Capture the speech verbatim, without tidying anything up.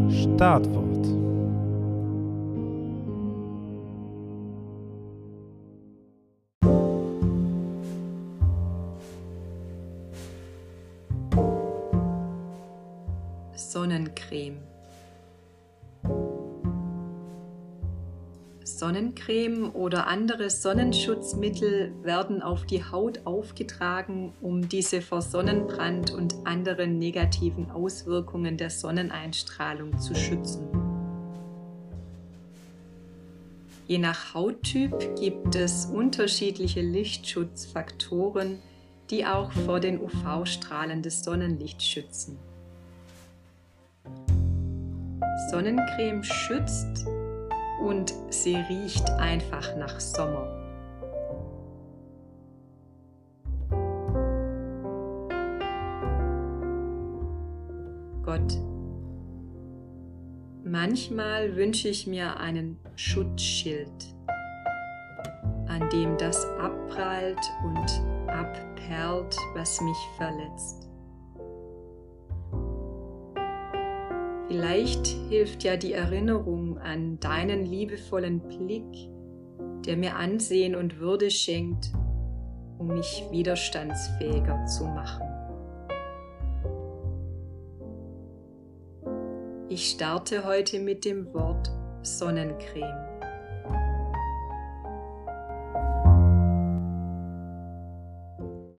Startwort. Sonnencreme. Sonnencreme oder andere Sonnenschutzmittel werden auf die Haut aufgetragen, um diese vor Sonnenbrand und anderen negativen Auswirkungen der Sonneneinstrahlung zu schützen. Je nach Hauttyp gibt es unterschiedliche Lichtschutzfaktoren, die auch vor den U V-Strahlen des Sonnenlichts schützen. Sonnencreme schützt und sie riecht einfach nach Sommer. Gott, manchmal wünsche ich mir einen Schutzschild, an dem das abprallt und abperlt, was mich verletzt. Vielleicht hilft ja die Erinnerung an deinen liebevollen Blick, der mir Ansehen und Würde schenkt, um mich widerstandsfähiger zu machen. Ich starte heute mit dem Wort Sonnencreme.